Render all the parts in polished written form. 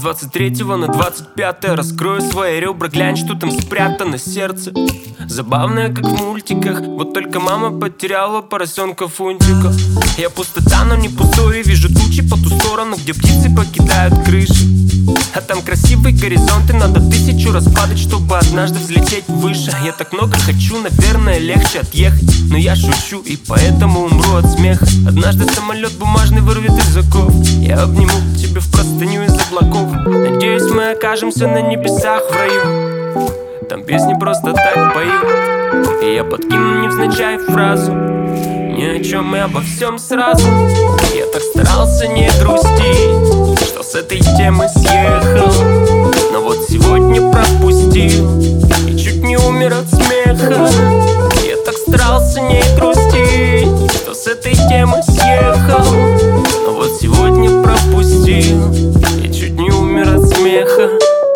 23 на 25 раскрою свои ребра, глянь, что там спрятано сердце. Забавное, как в мультиках, вот только мама потеряла поросенка Фунтика. Я пустота, но не пустой, вижу тучи по ту сторону, где птицы покидают крыши. А там красивый горизонт, и надо 1000 раз падать, чтобы однажды взлететь выше. Я так много хочу, наверное, легче отъехать, но я шучу и поэтому умру от смеха. Однажды самолет бумажный вырвет из оков, я обниму тебя в простыню из облаков. Надеюсь, мы окажемся на небесах в раю, там песни просто так поют, и я подкину невзначай фразу: ни о чем и обо всем сразу. Я так старался не грустить, что с этой темы съехал, но вот сегодня пропустил и чуть не умер от смеха. Я так старался не грустить, что с этой темы съехал, но вот сегодня пропустил и чуть не умер от смеха.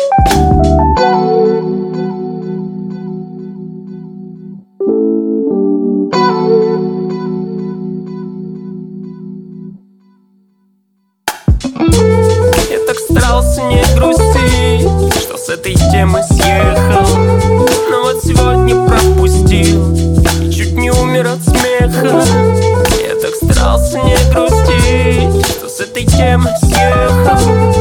Я так старался не грустить, что с этой темы съехал, но вот сегодня пропустил и чуть не умер от смеха. Я так старался не грустить, что с этой темы съехал,